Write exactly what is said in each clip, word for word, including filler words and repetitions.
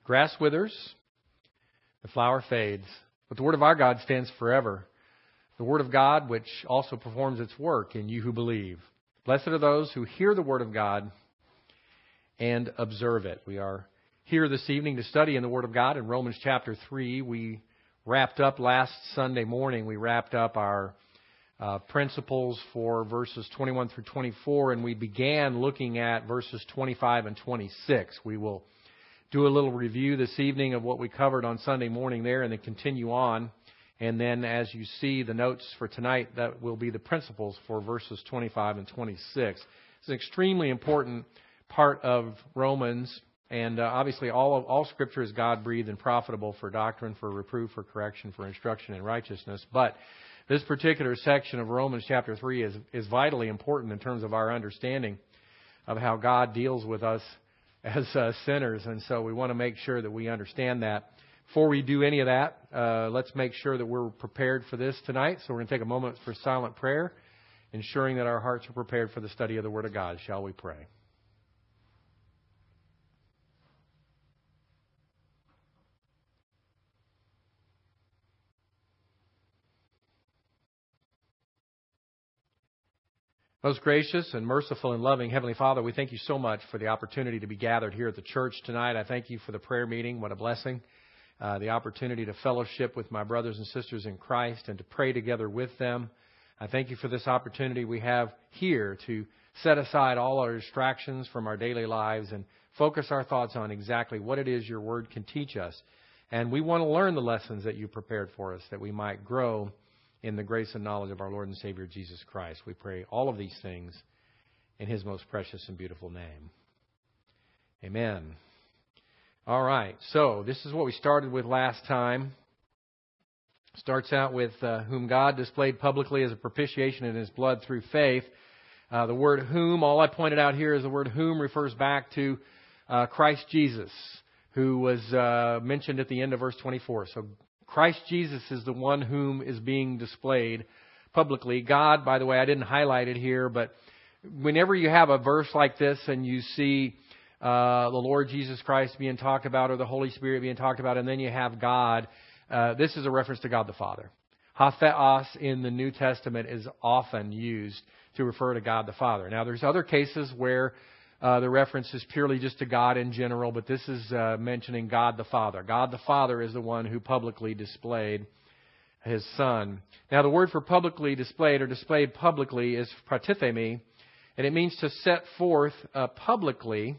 Grass withers, the flower fades, but the word of our God stands forever. The word of God which also performs its work in you who believe. Blessed are those who hear the word of God and observe it. We are here this evening to study in the word of God in Romans chapter three. We wrapped up last Sunday morning, we wrapped up our uh, principles for verses twenty-one through twenty-four, and we began looking at verses twenty-five and twenty-six. We will do a little review this evening of what we covered on Sunday morning there and then continue on. And then as you see the notes for tonight, that will be the principles for verses twenty-five and twenty-six. It's an extremely important part of Romans. And uh, obviously all of, all Scripture is God-breathed and profitable for doctrine, for reproof, for correction, for instruction in righteousness. But this particular section of Romans chapter three is, is vitally important in terms of our understanding of how God deals with us as uh, sinners. And so we want to make sure that we understand that. Before we do any of that, uh, let's make sure that we're prepared for this tonight. So we're going to take a moment for silent prayer, ensuring that our hearts are prepared for the study of the Word of God. Shall we pray? Most gracious and merciful and loving Heavenly Father, we thank you so much for the opportunity to be gathered here at the church tonight. I thank you for the prayer meeting. What a blessing. Uh, the opportunity to fellowship with my brothers and sisters in Christ and to pray together with them. I thank you for this opportunity we have here to set aside all our distractions from our daily lives and focus our thoughts on exactly what it is your Word can teach us. And we want to learn the lessons that you prepared for us, that we might grow in the grace and knowledge of our Lord and Savior Jesus Christ. We pray all of these things in His most precious and beautiful name. Amen. All right, so this is what we started with last time. Starts out with uh, whom God displayed publicly as a propitiation in His blood through faith. Uh, the word whom, all I pointed out here is the word whom refers back to uh, Christ Jesus, who was uh, mentioned at the end of verse twenty-four. So Christ Jesus is the one whom is being displayed publicly. God, by the way, I didn't highlight it here, but whenever you have a verse like this and you see uh, the Lord Jesus Christ being talked about or the Holy Spirit being talked about, and then you have God, uh, this is a reference to God the Father. Hatheos in the New Testament is often used to refer to God the Father. Now, there's other cases where Uh, the reference is purely just to God in general, but this is uh, mentioning God the Father. God the Father is the one who publicly displayed His Son. Now, the word for publicly displayed or displayed publicly is pratithemi, and it means to set forth uh, publicly.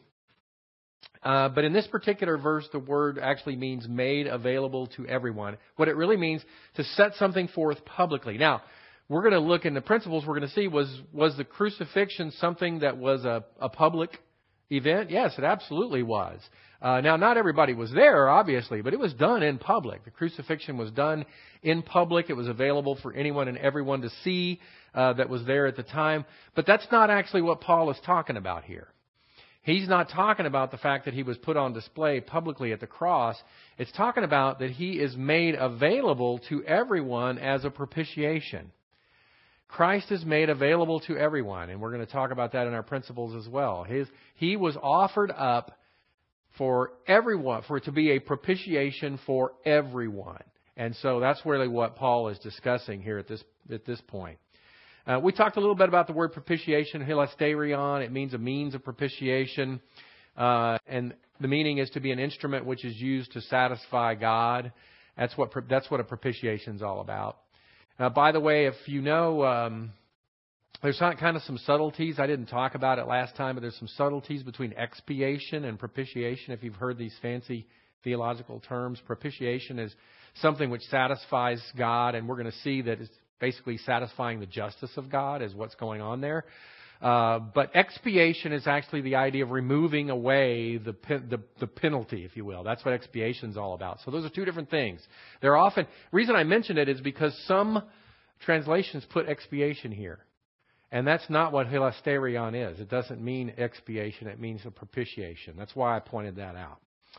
Uh, but in this particular verse, the word actually means made available to everyone. What it really means to set something forth publicly. Now, we're going to look in the principles. We're going to see, was was the crucifixion something that was a, a public event? Yes, it absolutely was. Uh, now, not everybody was there, obviously, but it was done in public. The crucifixion was done in public. It was available for anyone and everyone to see uh, that was there at the time. But that's not actually what Paul is talking about here. He's not talking about the fact that He was put on display publicly at the cross. It's talking about that He is made available to everyone as a propitiation. Christ is made available to everyone, and we're going to talk about that in our principles as well. His, he was offered up for everyone, for it to be a propitiation for everyone. And so that's really what Paul is discussing here at this at this point. Uh, we talked a little bit about the word propitiation, hilasterion. It means a means of propitiation, uh, and the meaning is to be an instrument which is used to satisfy God. That's what that's what a propitiation is all about. Uh, by the way, if you know, um, there's kind of some subtleties. I didn't talk about it last time, but there's some subtleties between expiation and propitiation. If you've heard these fancy theological terms, propitiation is something which satisfies God, and we're going to see that it's basically satisfying the justice of God is what's going on there. Uh, but expiation is actually the idea of removing away the, the the penalty, if you will. That's what expiation is all about. So those are two different things. They're often, the reason I mention it is because some translations put expiation here. And that's not what hilasterion is. It doesn't mean expiation. It means a propitiation. That's why I pointed that out.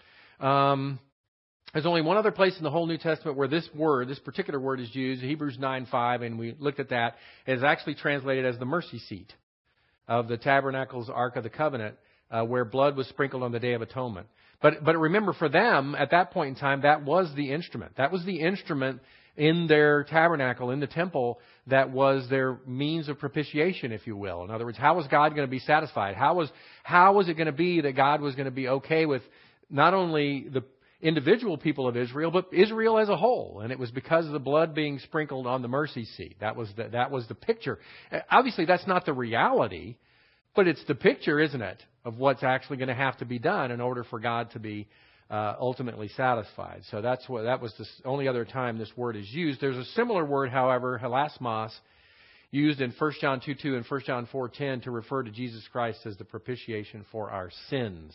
Um, there's only one other place in the whole New Testament where this word, this particular word is used, Hebrews nine five, and we looked at that. It is actually translated as the mercy seat of the tabernacle's Ark of the Covenant. uh, where blood was sprinkled on the Day of Atonement. But but remember, for them, at that point in time, that was the instrument. That was the instrument in their tabernacle, in the temple, that was their means of propitiation, if you will. In other words, how was God going to be satisfied? How was how was it going to be that God was going to be okay with not only the individual people of Israel, but Israel as a whole? And it was because of the blood being sprinkled on the mercy seat. That was the, that was the picture. Obviously, that's not the reality, but it's the picture, isn't it, of what's actually going to have to be done in order for God to be uh, ultimately satisfied. So that's what that was the only other time this word is used. There's a similar word, however, hilasmos, used in First John two two and First John four ten to refer to Jesus Christ as the propitiation for our sins.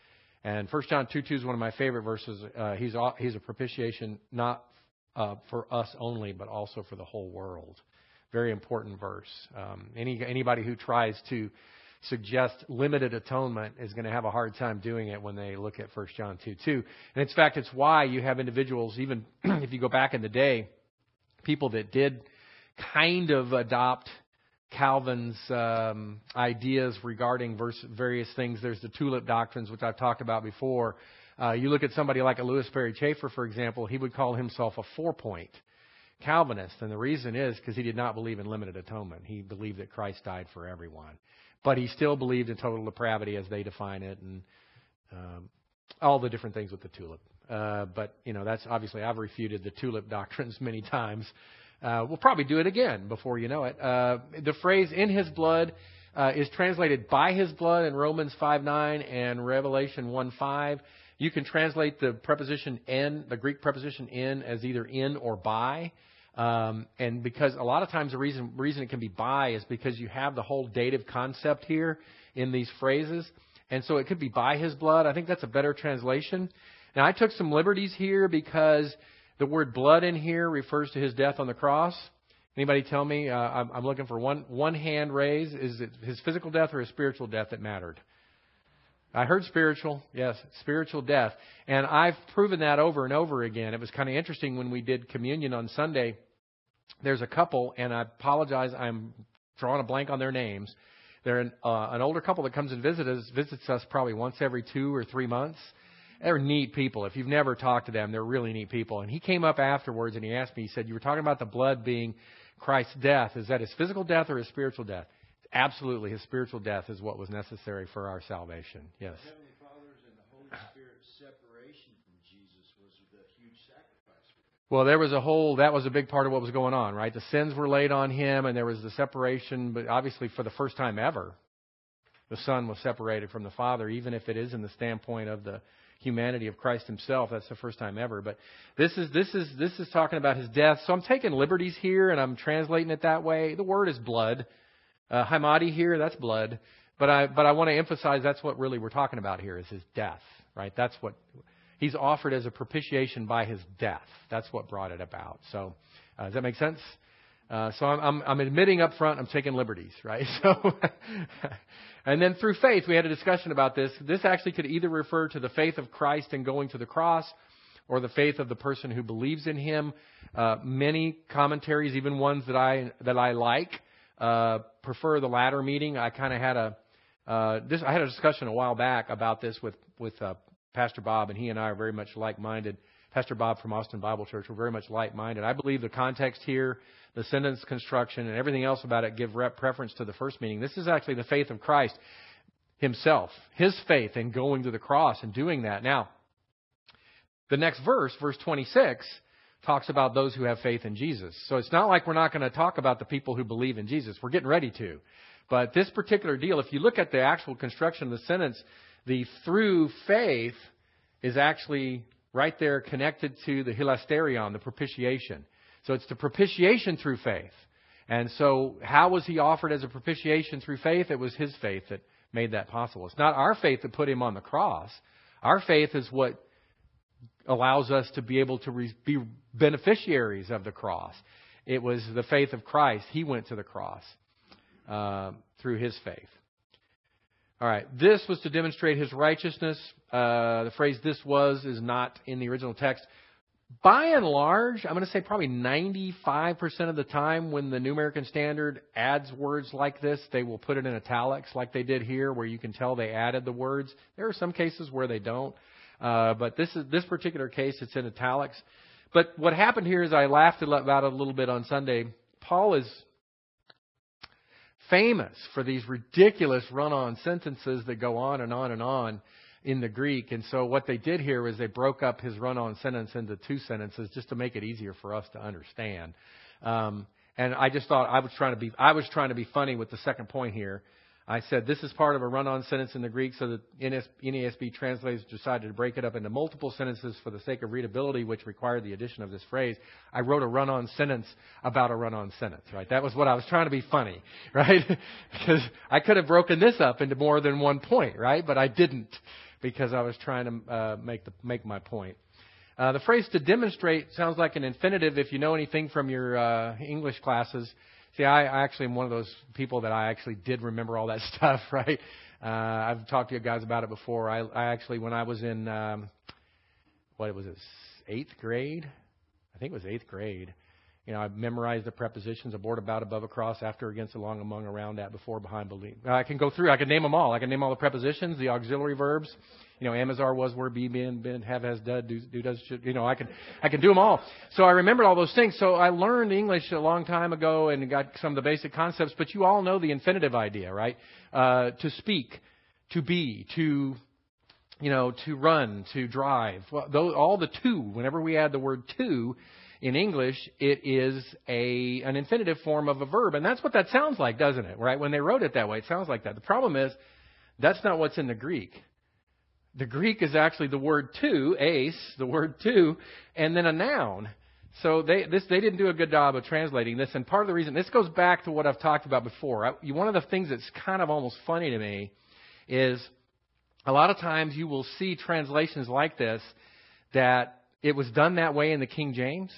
And First John two two is one of my favorite verses. Uh, he's he's a propitiation not uh, for us only, but also for the whole world. Very important verse. Um, any anybody who tries to suggest limited atonement is going to have a hard time doing it when they look at First John two two. And in fact, it's why you have individuals, even if you go back in the day, people that did kind of adopt Calvin's um, ideas regarding verse, various things. There's the tulip doctrines, which I've talked about before. Uh, you look at somebody like a Louis Perry Chafer, for example, he would call himself a four-point Calvinist. And the reason is because he did not believe in limited atonement. He believed that Christ died for everyone. But he still believed in total depravity as they define it, and um, all the different things with the tulip. Uh, but, you know, that's obviously, I've refuted the tulip doctrines many times. Uh, we'll probably do it again before you know it. Uh, the phrase "in his blood" uh, is translated "by his blood" in Romans five nine and Revelation one five. You can translate the preposition "in," the Greek preposition "in," as either "in" or "by." Um, and because a lot of times the reason reason it can be "by" is because you have the whole dative concept here in these phrases. And so it could be "by his blood." I think that's a better translation. Now, I took some liberties here because the word "blood" in here refers to his death on the cross. Anybody tell me? Uh, I'm, I'm looking for one one hand raised. Is it his physical death or his spiritual death that mattered? I heard spiritual. Yes, spiritual death. And I've proven that over and over again. It was kind of interesting when we did communion on Sunday. There's a couple, and I apologize, I'm drawing a blank on their names. They're an, uh, an older couple that comes and visits us, visits us probably once every two or three months. They're neat people. If you've never talked to them, they're really neat people. And he came up afterwards and he asked me, he said, "You were talking about the blood being Christ's death. Is that his physical death or his spiritual death?" Absolutely, his spiritual death is what was necessary for our salvation. Yes. Heavenly Father's and the Holy Spirit's separation from Jesus was the huge sacrifice. Well, there was a whole, that was a big part of what was going on, right? The sins were laid on him, and there was the separation, but obviously for the first time ever, the Son was separated from the Father, even if it is in the standpoint of the humanity of Christ himself. That's the first time ever. But this is this is this is talking about his death. So I'm taking liberties here, and I'm translating it that way. The word is blood. Uh, Hamadi here, that's blood. But I but I want to emphasize that's what really we're talking about here is his death, right? That's what he's offered as a propitiation by his death. That's what brought it about. So uh, does that make sense? Uh, so I'm, I'm, I'm admitting up front I'm taking liberties, right? So, and then through faith, we had a discussion about this. This actually could either refer to the faith of Christ in going to the cross, or the faith of the person who believes in him. Uh, many commentaries, even ones that I that I like, uh, prefer the latter meaning. I kind of had a uh, this. I had a discussion a while back about this with with uh, Pastor Bob, and he and I are very much like-minded. Pastor Bob from Austin Bible Church, we're very much like-minded. I believe the context here, the sentence construction, and everything else about it give rep preference to the first meaning. This is actually the faith of Christ himself, his faith in going to the cross and doing that. Now, the next verse, verse twenty-six, talks about those who have faith in Jesus. So it's not like we're not going to talk about the people who believe in Jesus. We're getting ready to. But this particular deal, if you look at the actual construction of the sentence, the through faith is actually right there connected to the hilasterion, the propitiation. So it's the propitiation through faith. And so how was he offered as a propitiation through faith? It was his faith that made that possible. It's not our faith that put him on the cross. Our faith is what allows us to be able to re- be beneficiaries of the cross. It was the faith of Christ. He went to the cross uh, through his faith. All right. This was to demonstrate his righteousness. Uh, the phrase "this was" is not in the original text. By and large, I'm going to say probably ninety-five percent of the time when the New American Standard adds words like this, they will put it in italics like they did here, where you can tell they added the words. There are some cases where they don't. Uh, but this is this particular case, it's in italics. But what happened here is I laughed about it a little bit on Sunday. Paul is famous for these ridiculous run-on sentences that go on and on and on in the Greek. And so what they did here was they broke up his run-on sentence into two sentences just to make it easier for us to understand. Um, and I just thought I was trying to be I was trying to be funny with the second point here. I said this is part of a run-on sentence in the Greek, so that N A S B translators decided to break it up into multiple sentences for the sake of readability, which required the addition of this phrase. I wrote a run-on sentence about a run-on sentence, right? That was what I was trying to be funny, right? Because I could have broken this up into more than one point, right? But I didn't, because I was trying to uh, make the make my point. Uh, the phrase to demonstrate sounds like an infinitive if you know anything from your uh, English classes. See, I, I actually am one of those people that I actually did remember all that stuff, right? Uh, I've talked to you guys about it before. I, I actually, when I was in, um, what was it, eighth grade? I think it was eighth grade. You know, I memorized the prepositions: aboard, about, above, across, after, against, along, among, around, at, before, behind, believe. I can go through. I can name them all. I can name all the prepositions, the auxiliary verbs. You know, am, is, are, was, were, be, been, been, have, has, done, do, do, does, should. You know, I can, I can do them all. So I remembered all those things. So I learned English a long time ago and got some of the basic concepts. But you all know the infinitive idea, right? Uh, to speak, to be, to, you know, to run, to drive. Well, those, all the to. Whenever we add the word to in English, it is a an infinitive form of a verb, and that's what that sounds like, doesn't it? Right? When they wrote it that way, it sounds like that. The problem is that's not what's in the Greek. The Greek is actually the word to, eis, the word to, and then a noun. So they this they didn't do a good job of translating this. And part of the reason, this goes back to what I've talked about before. I, one of the things that's kind of almost funny to me is a lot of times you will see translations like this that it was done that way in the King James,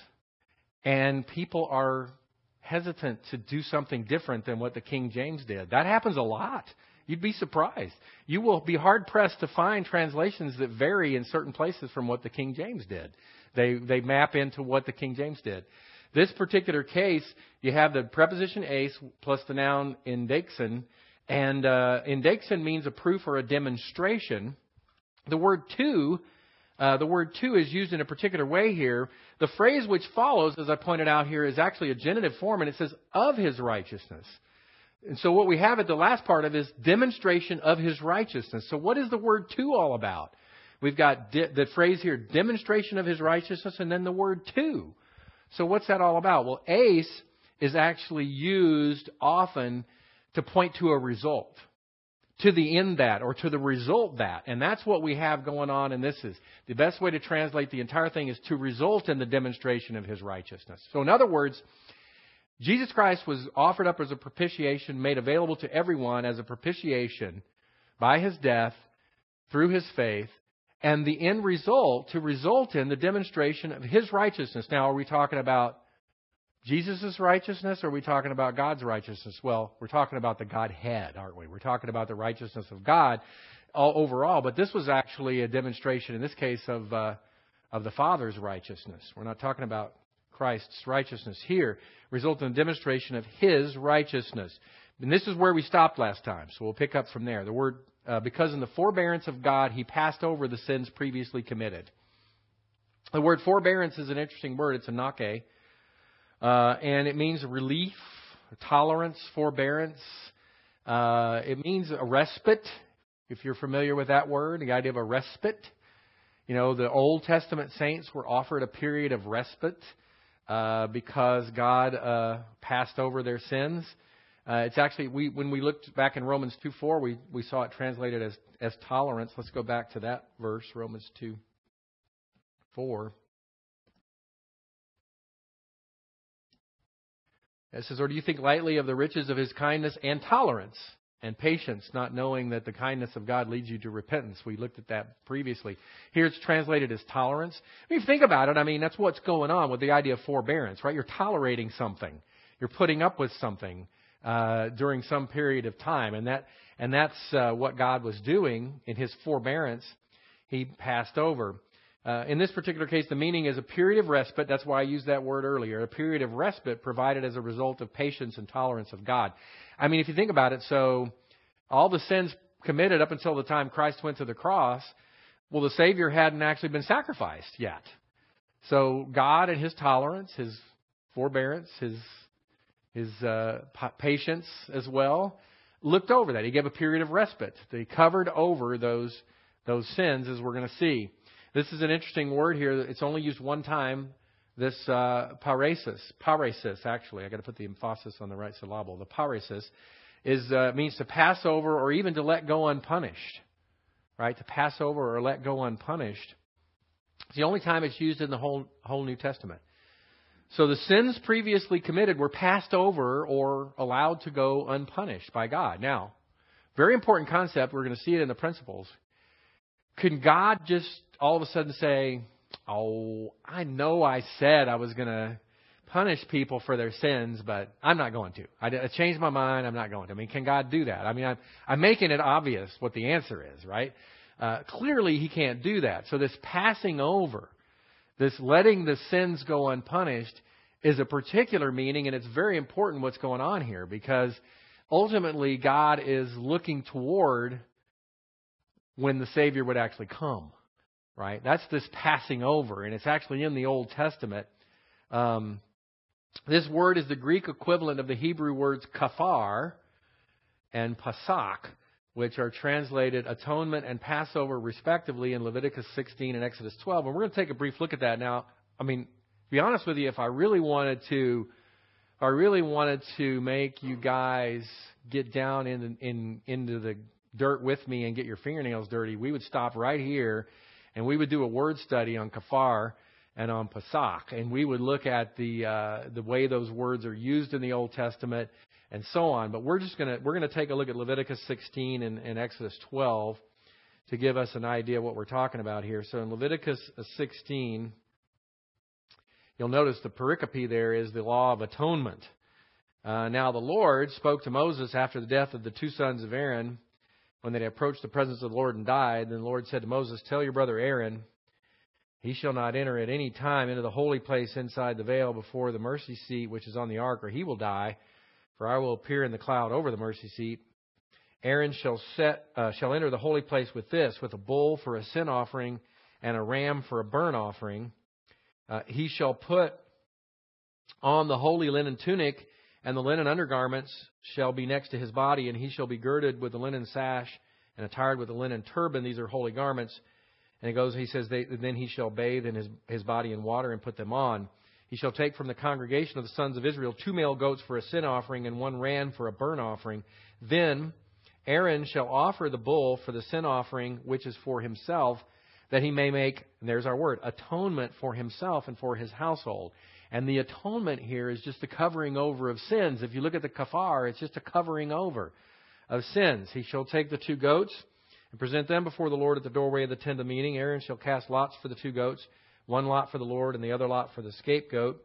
and people are hesitant to do something different than what the King James did. That happens a lot. You'd be surprised. You will be hard-pressed to find translations that vary in certain places from what the King James did. They they map into what the King James did. This particular case, you have the preposition eis plus the noun indexin, and uh, indexin means a proof or a demonstration. The word to, uh, the word to is used in a particular way here. The phrase which follows, as I pointed out here, is actually a genitive form, and it says of his righteousness. And so what we have at the last part of is demonstration of his righteousness. So what is the word to all about? We've got de- the phrase here, demonstration of his righteousness, and then the word to. So what's that all about? Well, eis is actually used often to point to a result, to the end that, or to the result that. And that's what we have going on, and this is the best way to translate the entire thing is to result in the demonstration of his righteousness. So in other words, Jesus Christ was offered up as a propitiation, made available to everyone as a propitiation by his death, through his faith, and the end result to result in the demonstration of his righteousness. Now, are we talking about Jesus' righteousness, or are we talking about God's righteousness? Well, we're talking about the Godhead, aren't we? We're talking about the righteousness of God all overall, but this was actually a demonstration, in this case, of uh, of the Father's righteousness. We're not talking about Christ's righteousness here, result in a demonstration of his righteousness. And this is where we stopped last time, so we'll pick up from there. The word, uh, because in the forbearance of God, he passed over the sins previously committed. The word forbearance is an interesting word. It's a nake, uh, and it means relief, tolerance, forbearance. Uh, it means a respite, if you're familiar with that word, the idea of a respite. You know, the Old Testament saints were offered a period of respite Uh, because God uh, passed over their sins. Uh, it's actually, we when we looked back in Romans two four, we, we saw it translated as, as tolerance. Let's go back to that verse, Romans two four. It says, or do you think lightly of the riches of his kindness and tolerance and patience, not knowing that the kindness of God leads you to repentance? We looked at that previously. Here it's translated as tolerance. I mean, if you think about it, I mean, that's what's going on with the idea of forbearance, right? You're tolerating something. You're putting up with something uh, during some period of time. And that and that's uh, what God was doing in his forbearance. He passed over. Uh, in this particular case, the meaning is a period of respite. That's why I used that word earlier. A period of respite provided as a result of patience and tolerance of God. I mean, if you think about it, so all the sins committed up until the time Christ went to the cross, well, the Savior hadn't actually been sacrificed yet. So God and His tolerance, His forbearance, His His uh, patience as well, looked over that. He gave a period of respite. He covered over those those sins, as we're going to see. This is an interesting word here. It's only used one time. This uh, paresis, paresis, actually, I got to put the emphasis on the right syllable. The paresis is uh, means to pass over or even to let go unpunished, right? To pass over or let go unpunished. It's the only time it's used in the whole whole New Testament. So the sins previously committed were passed over or allowed to go unpunished by God. Now, very important concept. We're going to see it in the principles. Can God just all of a sudden say, oh, I know I said I was going to punish people for their sins, but I'm not going to. I, I changed my mind. I'm not going to. I mean, can God do that? I mean, I'm, I'm making it obvious what the answer is, right? Uh, clearly, He can't do that. So this passing over, this letting the sins go unpunished, is a particular meaning, and it's very important what's going on here, because ultimately God is looking toward when the Savior would actually come, right? That's this passing over, and it's actually in the Old Testament. Um, this word is the Greek equivalent of the Hebrew words kafar and pasak, which are translated atonement and Passover respectively in Leviticus sixteen and Exodus twelve. And we're going to take a brief look at that now. I mean, to be honest with you, if I really wanted to, if I really wanted to make you guys get down in, in into the dirt with me and get your fingernails dirty, we would stop right here and we would do a word study on kafar and on pasak, and we would look at the uh, the way those words are used in the Old Testament and so on. But we're just gonna we're gonna take a look at Leviticus sixteen and, and Exodus twelve to give us an idea of what we're talking about here. So in Leviticus sixteen, you'll notice the pericope there is the law of atonement. Uh, now the Lord spoke to Moses after the death of the two sons of Aaron, when they approached the presence of the Lord and died. Then the Lord said to Moses, "Tell your brother Aaron, he shall not enter at any time into the holy place inside the veil before the mercy seat which is on the ark, or he will die. For I will appear in the cloud over the mercy seat. Aaron shall set uh, shall enter the holy place with this, with a bull for a sin offering and a ram for a burnt offering. Uh, he shall put on the holy linen tunic, and the linen undergarments shall be next to his body, and he shall be girded with the linen sash and attired with the linen turban. These are holy garments." And it goes, he says, they, then he shall bathe in his, his body in water and put them on. He shall take from the congregation of the sons of Israel two male goats for a sin offering and one ram for a burnt offering. Then Aaron shall offer the bull for the sin offering, which is for himself, that he may make, and there's our word, atonement for himself and for his household. And the atonement here is just the covering over of sins. If you look at the kafar, it's just a covering over of sins. He shall take the two goats and present them before the Lord at the doorway of the tent of meeting. Aaron shall cast lots for the two goats, one lot for the Lord and the other lot for the scapegoat.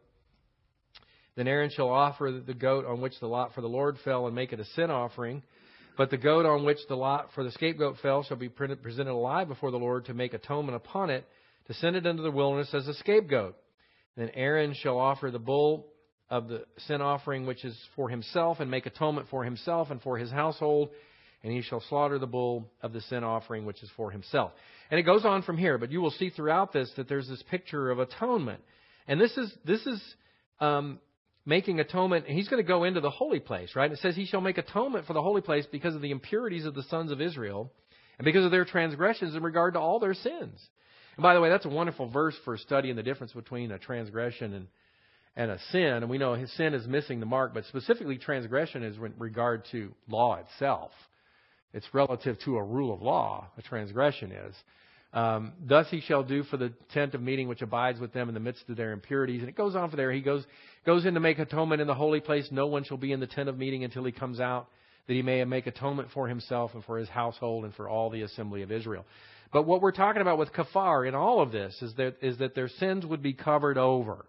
Then Aaron shall offer the goat on which the lot for the Lord fell and make it a sin offering. But the goat on which the lot for the scapegoat fell shall be presented alive before the Lord to make atonement upon it, to send it into the wilderness as a scapegoat. Then Aaron shall offer the bull of the sin offering which is for himself, and make atonement for himself and for his household. And he shall slaughter the bull of the sin offering which is for himself. And it goes on from here, but you will see throughout this that there's this picture of atonement. And this is this is um, making atonement. And he's going to go into the holy place, right? It says he shall make atonement for the holy place because of the impurities of the sons of Israel and because of their transgressions in regard to all their sins. And by the way, that's a wonderful verse for studying the difference between a transgression and, and a sin. And we know his sin is missing the mark, but specifically transgression is in regard to law itself. It's relative to a rule of law, a transgression is. Um, Thus he shall do for the tent of meeting which abides with them in the midst of their impurities. And it goes on from there. He goes goes in to make atonement in the holy place. No one shall be in the tent of meeting until he comes out, that he may make atonement for himself and for his household and for all the assembly of Israel. But what we're talking about with kafar in all of this is that is that their sins would be covered over.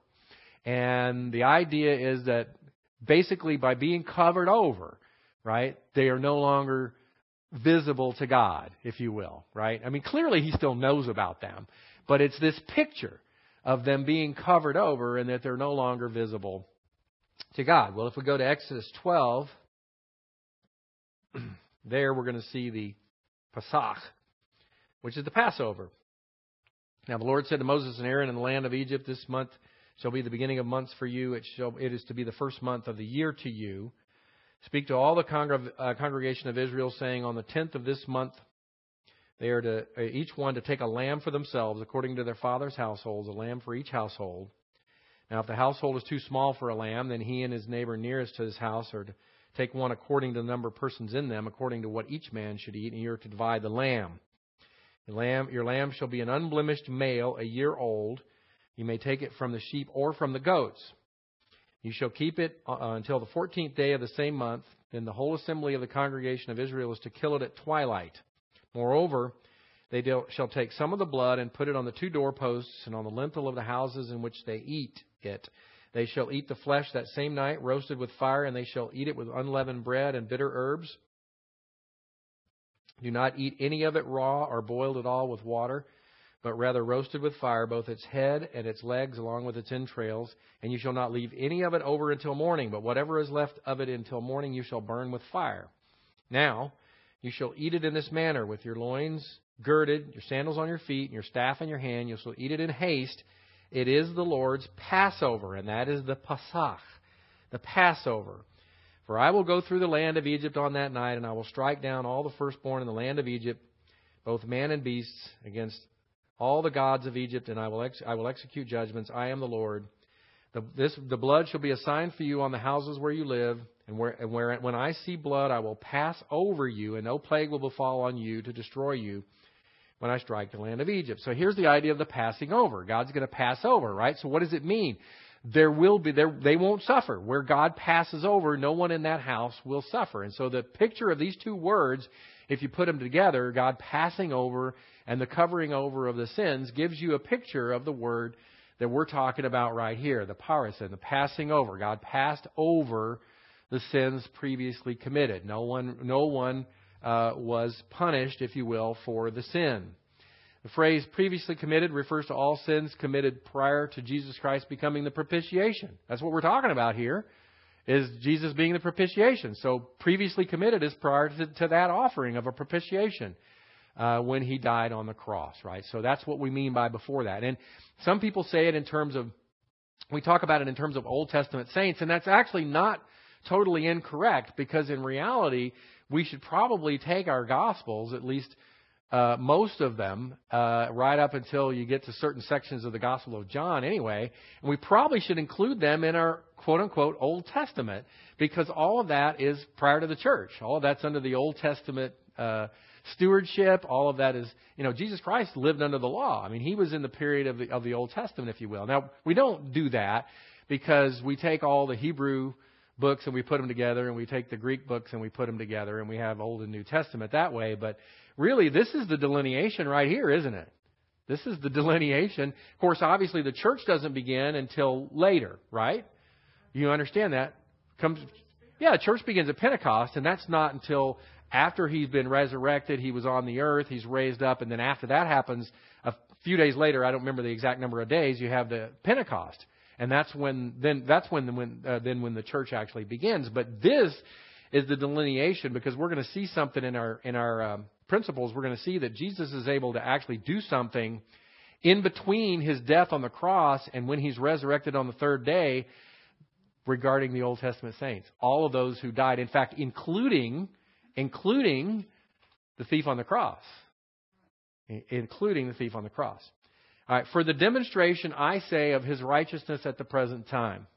And the idea is that basically by being covered over, right, they are no longer visible to God, if you will, right? I mean, clearly he still knows about them, But it's this picture of them being covered over and that they're no longer visible to God. Well, if we go to Exodus twelve, there we're going to see the Pesach, which is the Passover. Now the Lord said to Moses and Aaron, in the land of Egypt, this month shall be the beginning of months for you. It shall it is to be the first month of the year to you. Speak to all the congreg- uh, congregation of Israel, saying, on the tenth of this month they are to uh, each one to take a lamb for themselves, according to their father's households, a lamb for each household. Now if the household is too small for a lamb, then he and his neighbor nearest to his house are to take one according to the number of persons in them, according to what each man should eat, and you are to divide the lamb. Your lamb, your lamb shall be an unblemished male, a year old. You may take it from the sheep or from the goats. You shall keep it uh, until the fourteenth day of the same month. Then the whole assembly of the congregation of Israel is to kill it at twilight. Moreover, they do, shall take some of the blood and put it on the two doorposts and on the lintel of the houses in which they eat it. They shall eat the flesh that same night, roasted with fire, and they shall eat it with unleavened bread and bitter herbs. Do not eat any of it raw or boiled at all with water, but rather roasted with fire, both its head and its legs along with its entrails. And you shall not leave any of it over until morning, but whatever is left of it until morning you shall burn with fire. Now you shall eat it in this manner, with your loins girded, your sandals on your feet, and your staff in your hand. You shall eat it in haste. It is the Lord's Passover, and that is the Pesach, the Passover. For I will go through the land of Egypt on that night, and I will strike down all the firstborn in the land of Egypt, both man and beasts, against all the gods of Egypt, and I will ex- I will execute judgments. I am the Lord. The, this, the blood shall be a sign for you on the houses where you live, and where, and where when I see blood, I will pass over you, and no plague will befall on you to destroy you when I strike the land of Egypt. So here's the idea of the passing over. God's going to pass over, right? So what does it mean? There will be, there, they won't suffer. Where God passes over, no one in that house will suffer. And so the picture of these two words, if you put them together, God passing over and the covering over of the sins, gives you a picture of the word that we're talking about right here, the parison, the passing over. God passed over the sins previously committed. No one, no one uh, was punished, if you will, for the sin. The phrase previously committed refers to all sins committed prior to Jesus Christ becoming the propitiation. That's what we're talking about here, is Jesus being the propitiation. So previously committed is prior to, to that offering of a propitiation uh, when He died on the cross, right? So that's what we mean by before that. And some people say it in terms of, we talk about it in terms of Old Testament saints, and that's actually not totally incorrect, because in reality, we should probably take our Gospels, at least Uh, most of them, uh, right up until you get to certain sections of the Gospel of John anyway. And we probably should include them in our quote-unquote Old Testament, because all of that is prior to the church. All of that's under the Old Testament uh, stewardship. All of that is, you know, Jesus Christ lived under the law. I mean, He was in the period of the, of the Old Testament, if you will. Now, we don't do that because we take all the Hebrew books and we put them together, and we take the Greek books and we put them together, and we have Old and New Testament that way. But really, this is the delineation right here, isn't it? This is the delineation. Of course, obviously, the church doesn't begin until later, right? You understand that? Comes, yeah, church begins at Pentecost, and that's not until after He's been resurrected. He was on the earth, He's raised up, and then after that happens, a few days later, I don't remember the exact number of days, you have the Pentecost. And that's when then that's when the, when uh, then when the church actually begins. But this is the delineation, because we're going to see something in our in our um, principles. We're going to see that Jesus is able to actually do something in between His death on the cross and when He's resurrected on the third day regarding the Old Testament saints. All of those who died, in fact, including including the thief on the cross. Including the thief on the cross. All right, for the demonstration, I say, of His righteousness at the present time.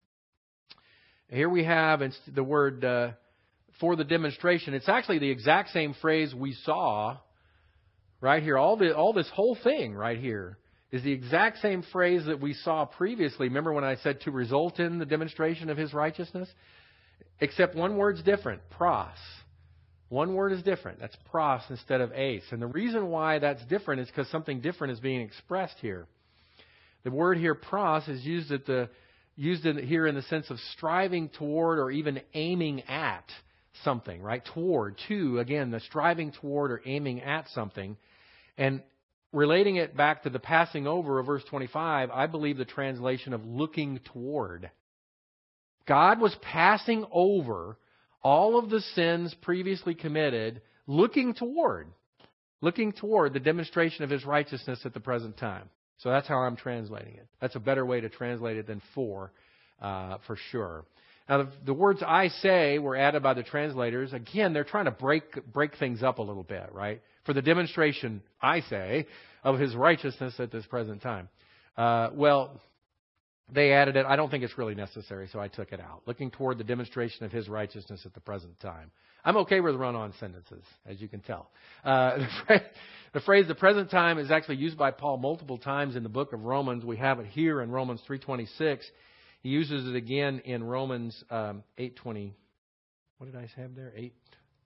Here we have the word uh, for the demonstration. It's actually the exact same phrase we saw right here. All the all this whole thing right here is the exact same phrase that we saw previously. Remember when I said to result in the demonstration of His righteousness? Except one word's different, pros. One word is different. That's pros instead of ace. And the reason why that's different is because something different is being expressed here. The word here, pros, is used at the used in, here in the sense of striving toward or even aiming at something, right? Toward, to, again, the striving toward or aiming at something. And relating it back to the passing over of verse twenty-five, I believe the translation of looking toward. God was passing over all of the sins previously committed, looking toward, looking toward the demonstration of His righteousness at the present time. So that's how I'm translating it. That's a better way to translate it than for, uh, for sure. Now, the, the words "I say" were added by the translators. Again, they're trying to break break things up a little bit, right? For the demonstration, I say, of His righteousness at this present time. Uh, well, they added it. I don't think it's really necessary, so I took it out. Looking toward the demonstration of His righteousness at the present time. I'm okay with run-on sentences, as you can tell. Uh, the, phrase, the phrase "the present time" is actually used by Paul multiple times in the book of Romans. We have it here in Romans three twenty-six. He uses it again in Romans um, eight twenty. What did I have there? Eight.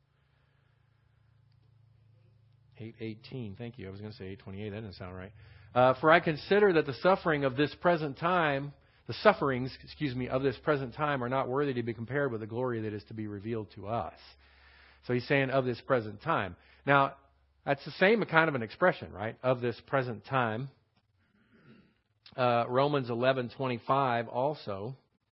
eight eighteen. Thank you. I was going to say eight twenty-eight. That didn't sound right. Uh, For I consider that the suffering of this present time, the sufferings, excuse me, of this present time are not worthy to be compared with the glory that is to be revealed to us. So he's saying of this present time. Now, that's the same kind of an expression, right? Of this present time. Uh, Romans eleven twenty-five also.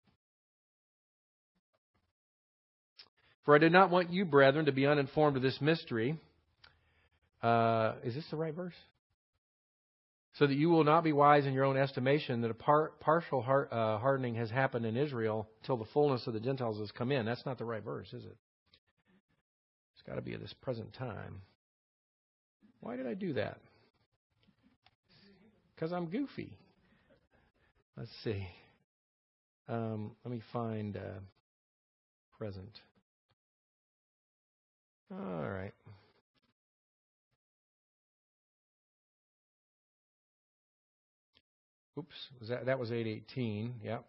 For I did not want you, brethren, to be uninformed of this mystery. Uh, is this the right verse? So that you will not be wise in your own estimation, that a par- partial heart, uh, hardening has happened in Israel till the fullness of the Gentiles has come in. That's not the right verse, is it? It's got to be at this present time. Why did I do that? Because I'm goofy. Let's see. Um, let me find uh, present. All right. Oops, was that that was eight eighteen? Yep.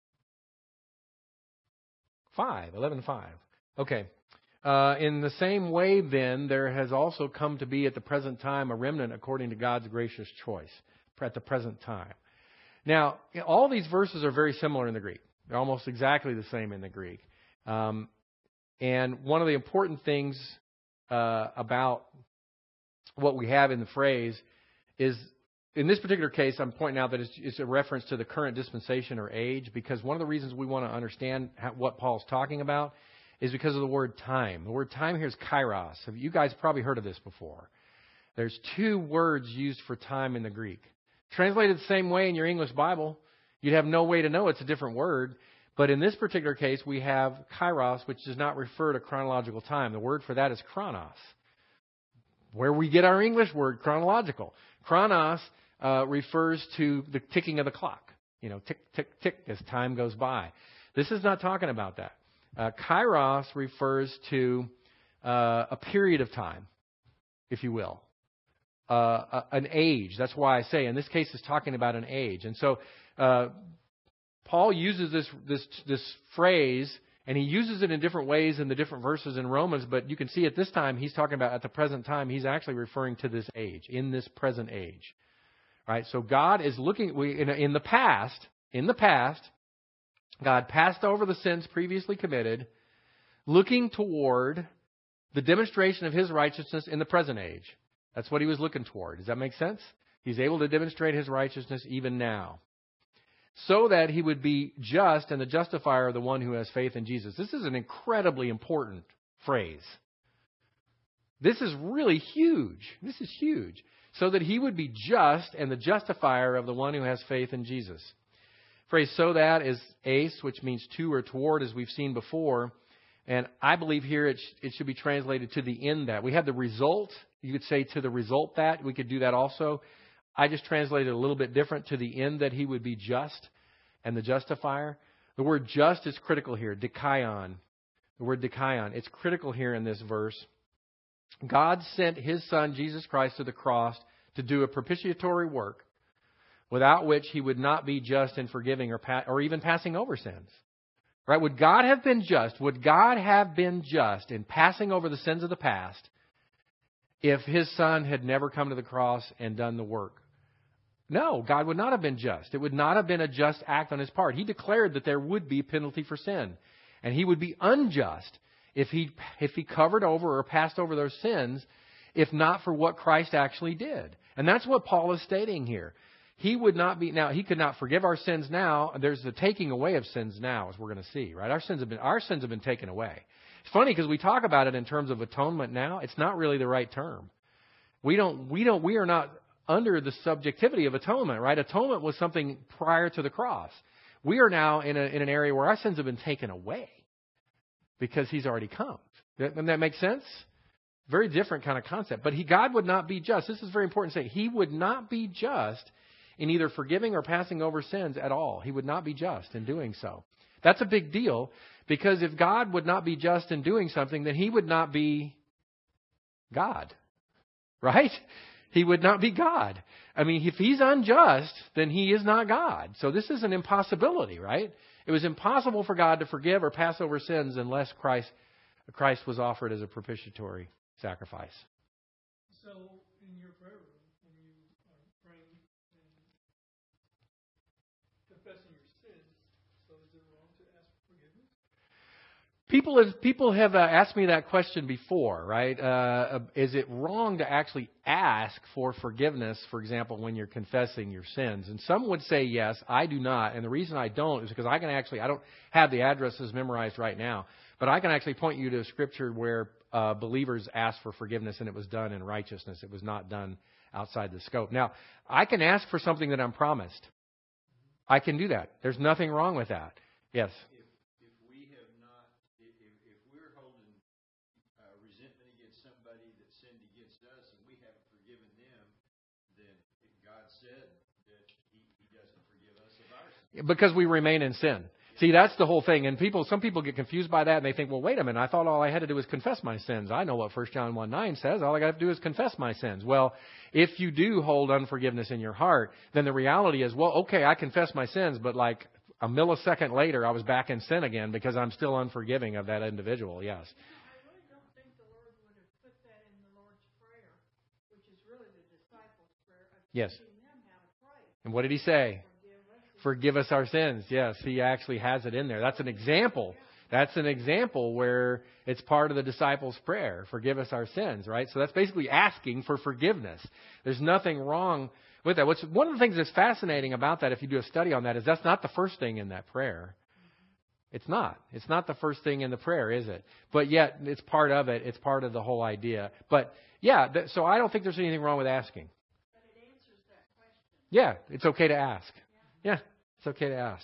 Five, eleven five. Okay. Uh, in the same way, then, there has also come to be at the present time a remnant according to God's gracious choice. At the present time. Now, all these verses are very similar in the Greek. They're almost exactly the same in the Greek. Um, and one of the important things uh, about what we have in the phrase is, in this particular case, I'm pointing out that it's, it's a reference to the current dispensation or age, because one of the reasons we want to understand how, what Paul's talking about is because of the word time. The word time here is kairos. Have you guys probably heard of this before? There's two words used for time in the Greek. Translated the same way in your English Bible, you'd have no way to know it's a different word. But in this particular case, we have kairos, which does not refer to chronological time. The word for that is chronos, where we get our English word chronological. Chronos uh, refers to the ticking of the clock. You know, tick, tick, tick as time goes by. This is not talking about that. Uh, kairos refers to uh, a period of time, if you will. Uh, an age. That's why I say in this case it's talking about an age. And so uh, Paul uses this this this phrase, and he uses it in different ways in the different verses in Romans. But you can see at this time he's talking about at the present time. He's actually referring to this age, in this present age, right? So God is looking. We in, in the past, in the past, God passed over the sins previously committed, looking toward the demonstration of His righteousness in the present age. That's what He was looking toward. Does that make sense? He's able to demonstrate His righteousness even now, so that He would be just and the justifier of the one who has faith in Jesus. This is an incredibly important phrase. This is really huge. This is huge. So that He would be just and the justifier of the one who has faith in Jesus. Phrase "so that" is ace, which means to or toward, as we've seen before. And I believe here it, sh- it should be translated to the end that. We have the result. You could say to the result that. We could do that also. I just translated it a little bit different, to the end that He would be just and the justifier. The word just is critical here. Dikaion. The word dikaion. It's critical here in this verse. God sent His Son, Jesus Christ, to the cross to do a propitiatory work, without which He would not be just in forgiving or, pa- or even passing over sins. Right? Would God have been just? Would God have been just in passing over the sins of the past if His Son had never come to the cross and done the work? No, God would not have been just. It would not have been a just act on His part. He declared that there would be penalty for sin. And He would be unjust if He if He covered over or passed over those sins if not for what Christ actually did. And that's what Paul is stating here. He would not be, now, he could not forgive our sins now. There's the taking away of sins now, as we're going to see, right? Our sins have been, our sins have been taken away. It's funny because we talk about it in terms of atonement now. It's not really the right term. We don't, we don't, we are not under the subjectivity of atonement, right? Atonement was something prior to the cross. We are now in a, in an area where our sins have been taken away because He's already come. Doesn't that make sense? Very different kind of concept. But he, God would not be just. This is very important to say. He would not be just in either forgiving or passing over sins at all. He would not be just in doing so. That's a big deal, because if God would not be just in doing something, then He would not be God, right? He would not be God. I mean, if He's unjust, then He is not God. So this is an impossibility, right? It was impossible for God to forgive or pass over sins unless Christ, Christ was offered as a propitiatory sacrifice. So in your prayer room, when you are praying and confessing your sins, so is it wrong to ask for forgiveness? People have, people have uh, asked me that question before, right? Uh, is it wrong to actually ask for forgiveness, for example, when you're confessing your sins? And some would say yes. I do not. And the reason I don't is because I can actually, I don't have the addresses memorized right now, but I can actually point you to a scripture where uh, believers asked for forgiveness and it was done in righteousness. It was not done outside the scope. Now, I can ask for something that I'm promised. I can do that. There's nothing wrong with that. Yes. Because we remain in sin. See, that's the whole thing. And people, some people get confused by that, and they think, well, wait a minute, I thought all I had to do was confess my sins. I know what First John one nine says. All I got to do is confess my sins. Well, if you do hold unforgiveness in your heart, then the reality is, well, okay, I confess my sins, but like a millisecond later, I was back in sin again because I'm still unforgiving of that individual. Yes. I really don't think the Lord would have put that in the Lord's Prayer, which is really the disciples' prayer of yes. teaching them how to pray. And what did He say? Forgive us our sins. Yes, He actually has it in there. That's an example. That's an example where it's part of the disciples' prayer. Forgive us our sins, right? So that's basically asking for forgiveness. There's nothing wrong with that. What's, one of the things that's fascinating about that, if you do a study on that, is that's not the first thing in that prayer. It's not. It's not the first thing in the prayer, is it? But yet, it's part of it. It's part of the whole idea. But yeah, th- so I don't think there's anything wrong with asking. But it answers that question. Yeah, it's okay to ask. Yeah, it's okay to ask.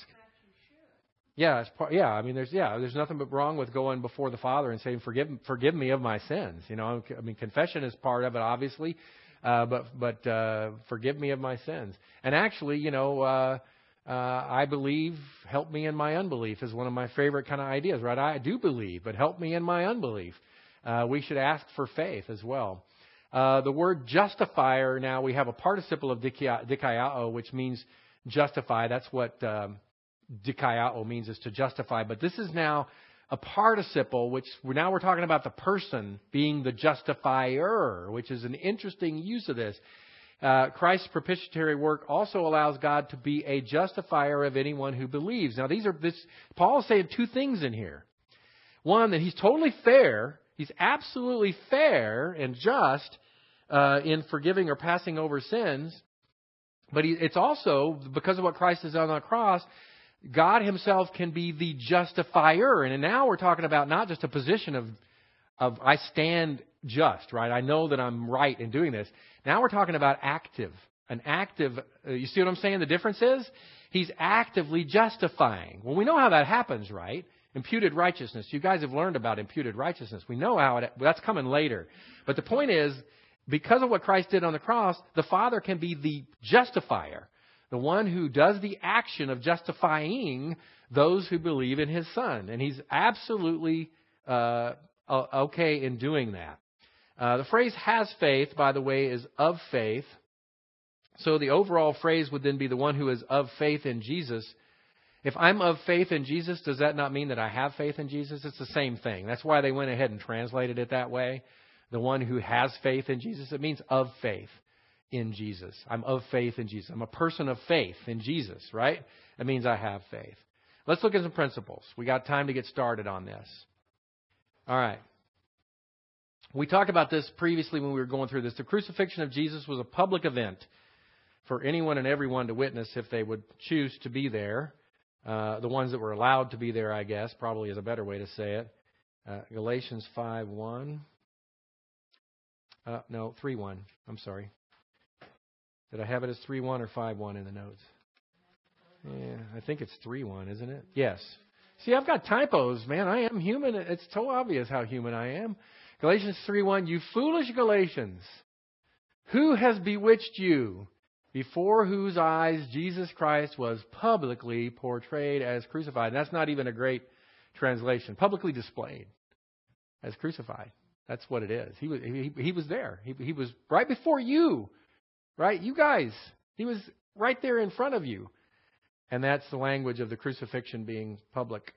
Yeah, it's part, yeah. I mean, there's yeah, there's nothing but wrong with going before the Father and saying, "Forgive, forgive me of my sins." You know, I mean, confession is part of it, obviously, uh, but but uh, forgive me of my sins. And actually, you know, uh, uh, I believe, help me in my unbelief is one of my favorite kind of ideas, right? I do believe, but help me in my unbelief. Uh, we should ask for faith as well. Uh, the word justifier. Now we have a participle of dikaiao, which means justify. That's what um, dikaiao means, is to justify. But this is now a participle, which we're, now we're talking about the person being the justifier, which is an interesting use of this. Uh, Christ's propitiatory work also allows God to be a justifier of anyone who believes. Now, these are this. Paul is saying two things in here. One, that He's totally fair. He's absolutely fair and just uh, in forgiving or passing over sins. But he, it's also, because of what Christ has done on the cross, God Himself can be the justifier. And now we're talking about not just a position of, of I stand just, right? I know that I'm right in doing this. Now we're talking about active. An active, uh, you see what I'm saying? The difference is He's actively justifying. Well, we know how that happens, right? Imputed righteousness. You guys have learned about imputed righteousness. We know how it, that's coming later. But the point is, because of what Christ did on the cross, the Father can be the justifier, the one who does the action of justifying those who believe in His Son. And He's absolutely uh, okay in doing that. Uh, the phrase has faith, by the way, is of faith. So the overall phrase would then be the one who is of faith in Jesus. If I'm of faith in Jesus, does that not mean that I have faith in Jesus? It's the same thing. That's why they went ahead and translated it that way. The one who has faith in Jesus, it means of faith in Jesus. I'm of faith in Jesus. I'm a person of faith in Jesus, right? That means I have faith. Let's look at some principles. We got time to get started on this. All right. We talked about this previously when we were going through this. The crucifixion of Jesus was a public event for anyone and everyone to witness if they would choose to be there. Uh, the ones that were allowed to be there, I guess, probably is a better way to say it. Uh, Galatians five one. Uh, no, three one. I'm sorry. Did I have it as three one or five one in the notes? Yeah, I think it's three one, isn't it? Yes. See, I've got typos, man. I am human. It's so obvious how human I am. Galatians three one, you foolish Galatians, who has bewitched you, before whose eyes Jesus Christ was publicly portrayed as crucified? And that's not even a great translation. Publicly displayed as crucified. That's what it is. He was he, he was there. He, he was right before you, right? You guys. He was right there in front of you. And that's the language of the crucifixion being public.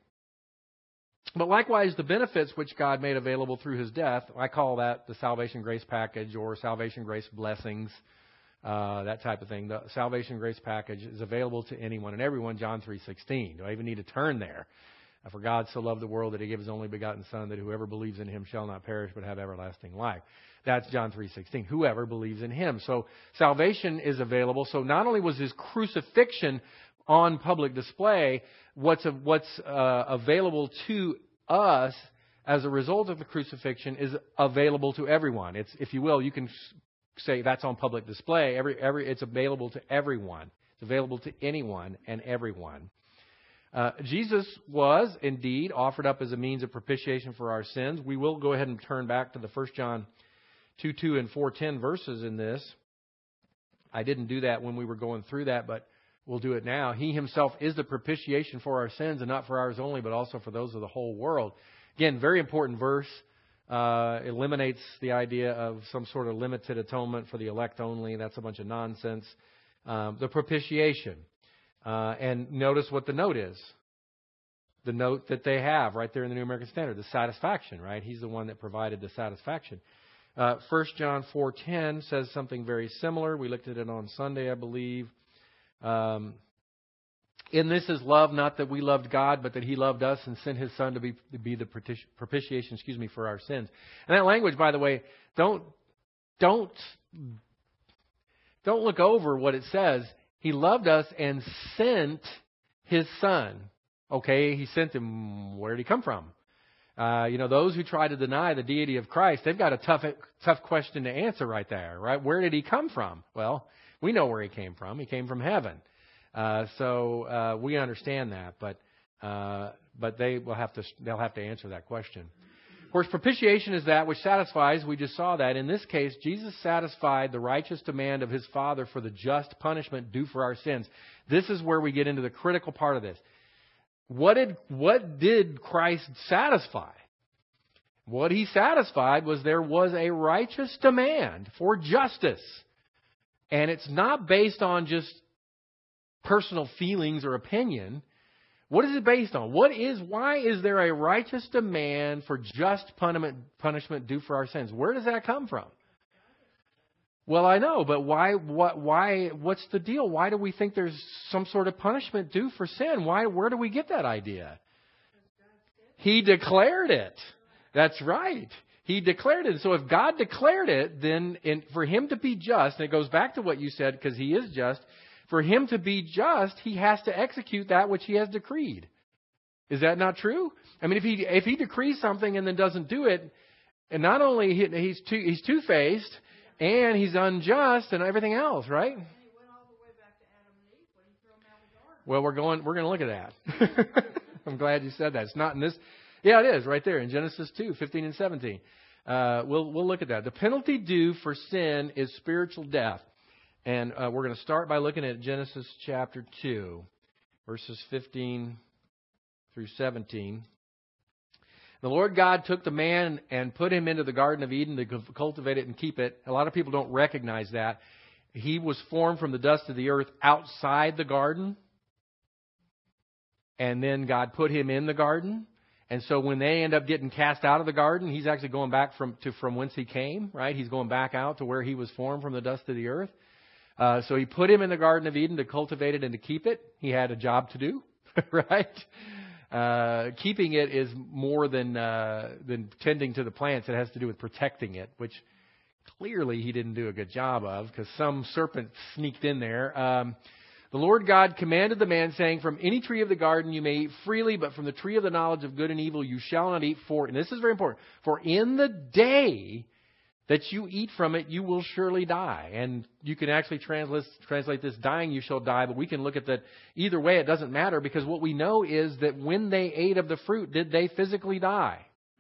But likewise, the benefits which God made available through His death, I call that the salvation grace package or salvation grace blessings, uh, that type of thing. The salvation grace package is available to anyone and everyone, John three sixteen. Do I even need to turn there? For God so loved the world that He gave His only begotten Son, that whoever believes in Him shall not perish but have everlasting life. That's John three sixteen. Whoever believes in Him. So salvation is available. So not only was His crucifixion on public display, what's what's uh, available to us as a result of the crucifixion is available to everyone. It's, if you will, you can say that's on public display. Every every it's available to everyone. It's available to anyone and everyone. Uh, Jesus was indeed offered up as a means of propitiation for our sins. We will go ahead and turn back to the First John two two and four ten verses in this. I didn't do that when we were going through that, but we'll do it now. He Himself is the propitiation for our sins, and not for ours only, but also for those of the whole world. Again, very important verse. Uh, eliminates the idea of some sort of limited atonement for the elect only. That's a bunch of nonsense. Um, the propitiation. Uh, and notice what the note is. The note that they have right there in the New American Standard. The satisfaction, right? He's the one that provided the satisfaction. Uh, First John four ten says something very similar. We looked at it on Sunday, I believe. Um, in this is love, not that we loved God, but that He loved us and sent His Son to be to be the propitiation, excuse me, for our sins. And that language, by the way, don't don't don't look over what it says. He loved us and sent His Son. Okay, He sent Him. Where did He come from? Uh, you know, those who try to deny the deity of Christ, they've got a tough tough question to answer right there, right? Where did He come from? Well, we know where He came from. He came from heaven. Uh, so uh, we understand that, but uh, but they will have to they'll have to answer that question. Of course, propitiation is that which satisfies. We just saw that. In this case, Jesus satisfied the righteous demand of His Father for the just punishment due for our sins. This is where we get into the critical part of this. What did what did Christ satisfy? What He satisfied was there was a righteous demand for justice. And it's not based on just personal feelings or opinion. What is it based on? What is, why is there a righteous demand for just punishment, punishment due for our sins? Where does that come from? Well, I know, but why, what, why, what's the deal? Why do we think there's some sort of punishment due for sin? Why, where do we get that idea? He declared it. That's right. He declared it. So if God declared it, then in, for Him to be just, and it goes back to what you said, because He is just, for Him to be just, He has to execute that which He has decreed. Is that not true? I mean, if He if He decrees something and then doesn't do it, and not only he, he's two, he's two-faced, and He's unjust and everything else, right? And He went all the way back to Adam and Eve when He threw them out of the garden. Well, we're going we're going to look at that. I'm glad you said that. It's not in this. Yeah, it is right there in Genesis two, fifteen and seventeen. Uh, we'll we'll look at that. The penalty due for sin is spiritual death. And uh, we're going to start by looking at Genesis chapter two, verses fifteen through seventeen. The Lord God took the man and put him into the Garden of Eden to cultivate it and keep it. A lot of people don't recognize that. He was formed from the dust of the earth outside the garden. And then God put him in the garden. And so when they end up getting cast out of the garden, he's actually going back from to from whence he came, right? He's going back out to where he was formed from the dust of the earth. Uh, so He put him in the Garden of Eden to cultivate it and to keep it. He had a job to do, right? uh, keeping it is more than uh, than tending to the plants. It has to do with protecting it, which clearly he didn't do a good job of because some serpent sneaked in there. Um, the Lord God commanded the man, saying, from any tree of the garden you may eat freely, but from the tree of the knowledge of good and evil you shall not eat. For, and this is very important, for in the day that you eat from it, you will surely die. And you can actually translate, translate this, dying you shall die, but we can look at that either way. It doesn't matter, because what we know is that when they ate of the fruit, did they physically die?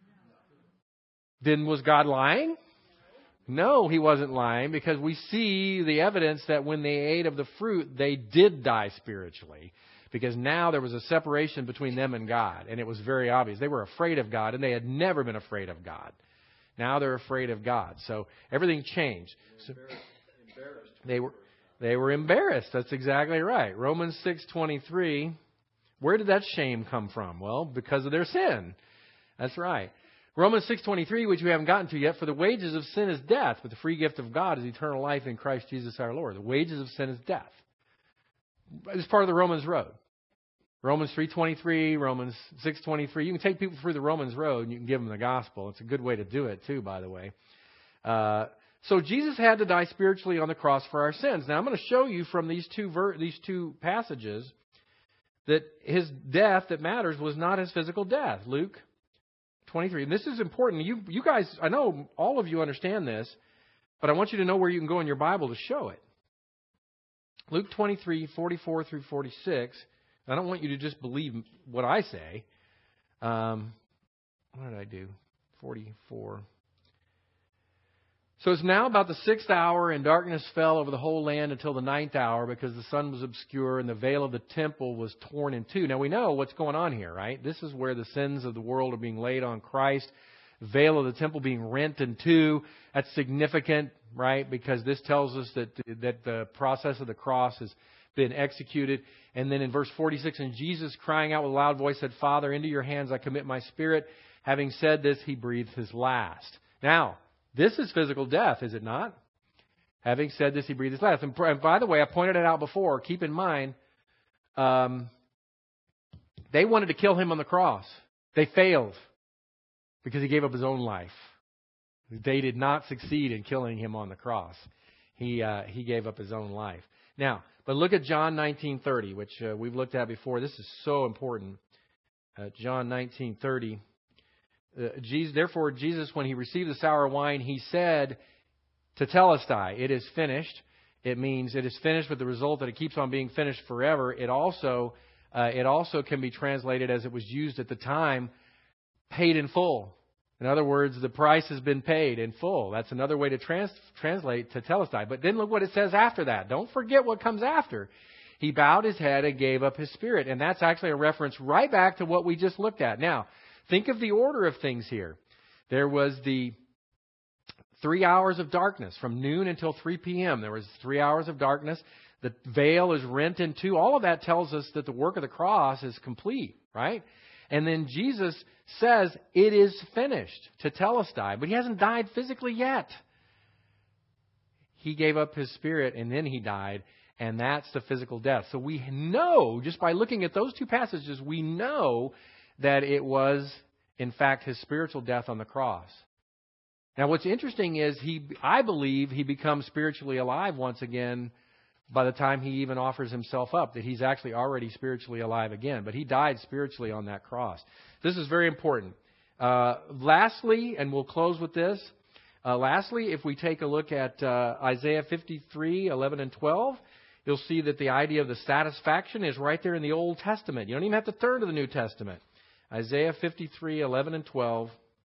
Then was God lying? No, he wasn't lying, because we see the evidence that when they ate of the fruit, they did die spiritually, because now there was a separation between them and God, and it was very obvious. They were afraid of God, and they had never been afraid of God. Now they're afraid of God. So everything changed. So Embarrassed. they were they were embarrassed. That's exactly right. Romans six twenty-three. Where did that shame come from? Well, because of their sin. That's right. Romans six twenty-three, which we haven't gotten to yet. For the wages of sin is death, but the free gift of God is eternal life in Christ Jesus our Lord. The wages of sin is death. It's part of the Romans road. Romans three twenty-three, Romans six twenty-three. You can take people through the Romans road and you can give them the gospel. It's a good way to do it too, by the way. Uh, so Jesus had to die spiritually on the cross for our sins. Now I'm going to show you from these two ver- these two passages that his death that matters was not his physical death. Luke twenty-three. And this is important. You you guys, I know all of you understand this, but I want you to know where you can go in your Bible to show it. Luke twenty-three, forty-four through forty-six. I don't want you to just believe what I say. Um, what did I do? forty-four. So it's now about the sixth hour, and darkness fell over the whole land until the ninth hour, because the sun was obscure and the veil of the temple was torn in two. Now we know what's going on here, right? This is where the sins of the world are being laid on Christ. The veil of the temple being rent in two. That's significant, right? Because this tells us that that the process of the cross has been executed. And then in verse forty-six, and Jesus, crying out with a loud voice, said, Father, into your hands I commit my spirit. Having said this, he breathed his last. Now, this is physical death, is it not? Having said this, he breathed his last. And by the way, I pointed it out before. Keep in mind, um, they wanted to kill him on the cross. They failed because he gave up his own life. They did not succeed in killing him on the cross. He uh, he gave up his own life. Now, but look at John nineteen thirty, which uh, we've looked at before. This is so important. Uh, John nineteen thirty. Uh, Jesus, therefore, Jesus, when he received the sour wine, he said, Tetelestai, it is finished. It means it is finished with the result that it keeps on being finished forever. It also uh, it also can be translated, as it was used at the time, paid in full. In other words, the price has been paid in full. That's another way to trans- translate Tetelestai. But then look what it says after that. Don't forget what comes after. He bowed his head and gave up his spirit. And that's actually a reference right back to what we just looked at. Now, think of the order of things here. There was the three hours of darkness from noon until three p.m. There was three hours of darkness. The veil is rent in two. All of that tells us that the work of the cross is complete, right? And then Jesus says, it is finished, Tetelestai. But he hasn't died physically yet. He gave up his spirit and then he died. And that's the physical death. So we know, just by looking at those two passages, we know that it was, in fact, his spiritual death on the cross. Now, what's interesting is, he, I believe he becomes spiritually alive once again by the time he even offers himself up, that he's actually already spiritually alive again. But he died spiritually on that cross. This is very important. Uh, lastly, and we'll close with this, uh, lastly, if we take a look at uh, Isaiah fifty-three, eleven and twelve, you'll see that the idea of the satisfaction is right there in the Old Testament. You don't even have to turn to the New Testament. Isaiah fifty-three, eleven and twelve.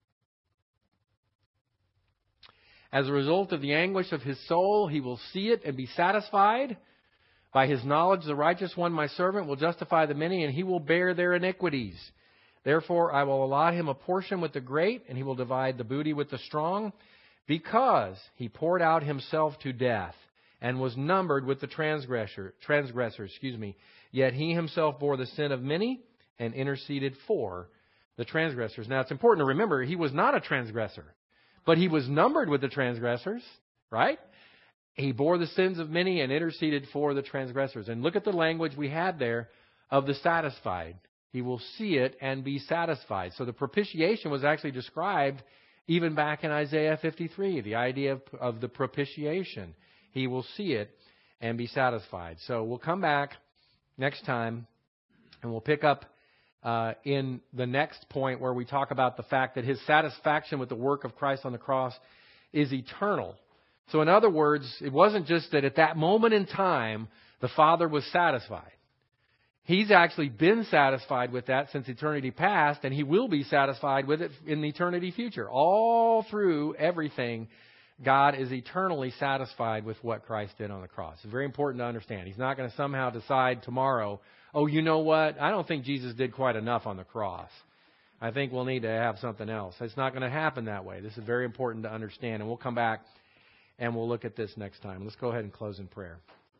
As a result of the anguish of his soul, he will see it and be satisfied. By his knowledge, the righteous one, my servant, will justify the many, and he will bear their iniquities. Therefore, I will allot him a portion with the great, and he will divide the booty with the strong, because he poured out himself to death and was numbered with the transgressor, transgressors. Excuse me. Yet he himself bore the sin of many and interceded for the transgressors. Now, it's important to remember, he was not a transgressor. But he was numbered with the transgressors, right? He bore the sins of many and interceded for the transgressors. And look at the language we had there of the satisfied. He will see it and be satisfied. So the propitiation was actually described even back in Isaiah fifty-three, the idea of, of the propitiation. He will see it and be satisfied. So we'll come back next time and we'll pick up uh, in the next point where we talk about the fact that his satisfaction with the work of Christ on the cross is eternal. So in other words, it wasn't just that at that moment in time the Father was satisfied. He's actually been satisfied with that since eternity past, and he will be satisfied with it in the eternity future. All through everything, God is eternally satisfied with what Christ did on the cross. It's very important to understand. He's not going to somehow decide tomorrow, oh, you know what? I don't think Jesus did quite enough on the cross. I think we'll need to have something else. It's not going to happen that way. This is very important to understand, and we'll come back and we'll look at this next time. Let's go ahead and close in prayer.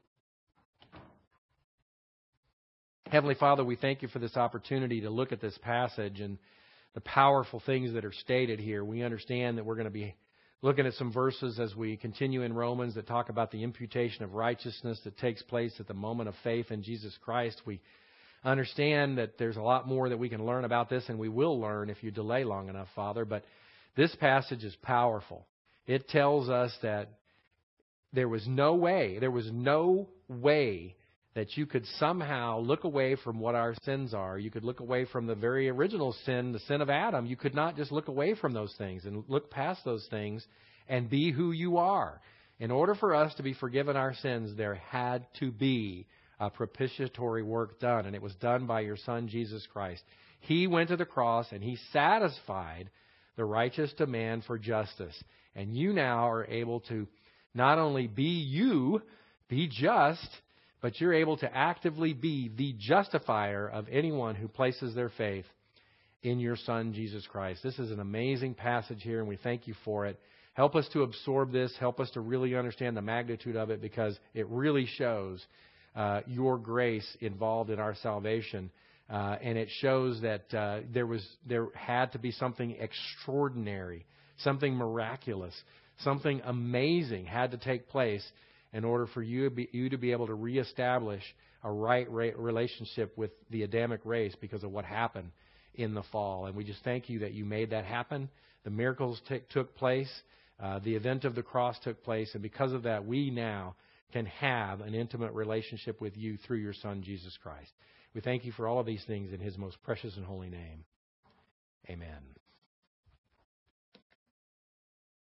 Heavenly Father, we thank you for this opportunity to look at this passage and the powerful things that are stated here. We understand that we're going to be looking at some verses as we continue in Romans that talk about the imputation of righteousness that takes place at the moment of faith in Jesus Christ. We understand that there's a lot more that we can learn about this, and we will learn if you delay long enough, Father. But this passage is powerful. It tells us that there was no way, there was no way that you could somehow look away from what our sins are. You could look away from the very original sin, the sin of Adam. You could not just look away from those things and look past those things and be who you are. In order for us to be forgiven our sins, there had to be a propitiatory work done, and it was done by your Son, Jesus Christ. He went to the cross, and he satisfied the righteous demand for justice. And you now are able to not only be you, be just, but you're able to actively be the justifier of anyone who places their faith in your Son, Jesus Christ. This is an amazing passage here, and we thank you for it. Help us to absorb this. Help us to really understand the magnitude of it, because it really shows uh, your grace involved in our salvation. Uh, and it shows that uh, there was there had to be something extraordinary, something miraculous, something amazing had to take place in order for you, be, you to be able to reestablish a right relationship with the Adamic race because of what happened in the fall. And we just thank you that you made that happen. The miracles t- took place. Uh, the event of the cross took place. And because of that, we now can have an intimate relationship with you through your Son, Jesus Christ. We thank you for all of these things in his most precious and holy name. Amen.